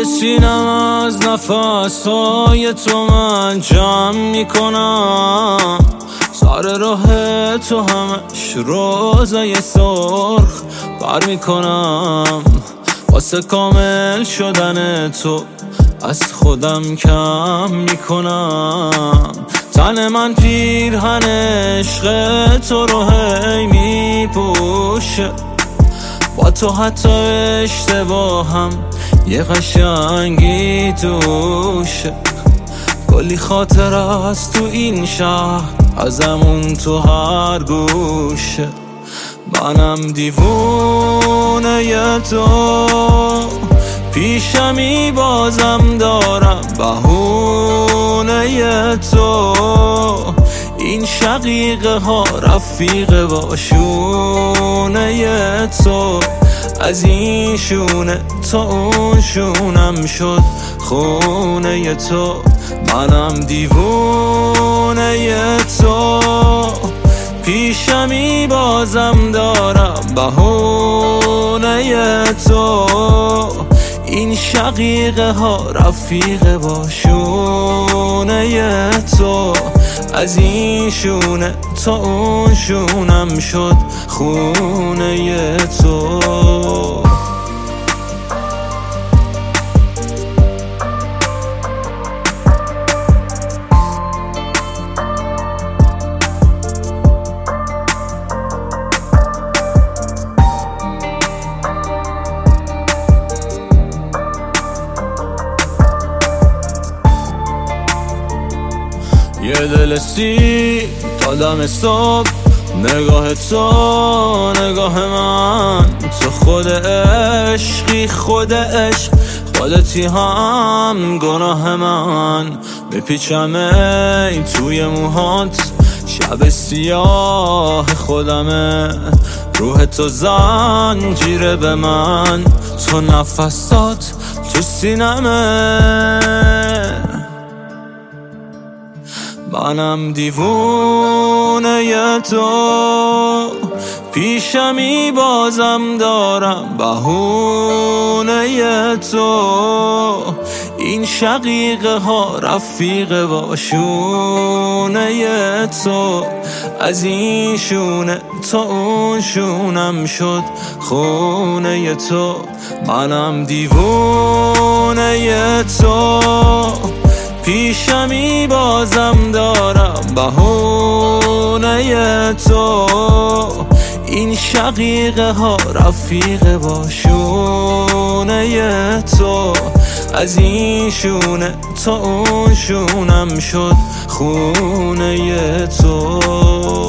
سینم از نفس‌های تو من جمع میکنم، سر راه تو همش روزای سرخ بر میکنم. واسه کامل شدن تو از خودم کم میکنم. تن من پیرهن عشق تو رو هی میپوشه، با تو حتی اشتباهم یه قشنگی توشه. کلی خاطر از تو این شهر، ازمون تو هر گوشه. منم دیوونه ی تو، پیشمی بازم دارم بهونه ی تو. این شقیقه ها رفیق باشونه ی تو، از این شونه تا اون شونم شد خونه ی تو. منم دیوونه ی تو، پیشمی بازم دارم بهونه ی تو. این شقیقه ها رفیق باشونه ی تو، از این شونه تا اون شونم شد خونه ی تو. یه دل سی تا دم صبح، نگاه تو نگاه من. تو خود عشقی، خود عشق، خودتی هم گناه من. بپیچم ای توی موهات، شب سیاه خودمه. روح تو زنجیره به من، تو نفسات تو سینمه. منم دیوونه ی تو، پیشمی بازم دارم بهونه ی تو. این شقیقه ها رفیق باشونه ی تو، از این شونه تا اون شونم شد خونه ی تو. منم دیوونه ی تو، پیشمی بازم دارم بهونه ی تو. این شقیقه ها رفیق باشونه ی تو، از این شونه تا اون شونم شد خونه ی تو.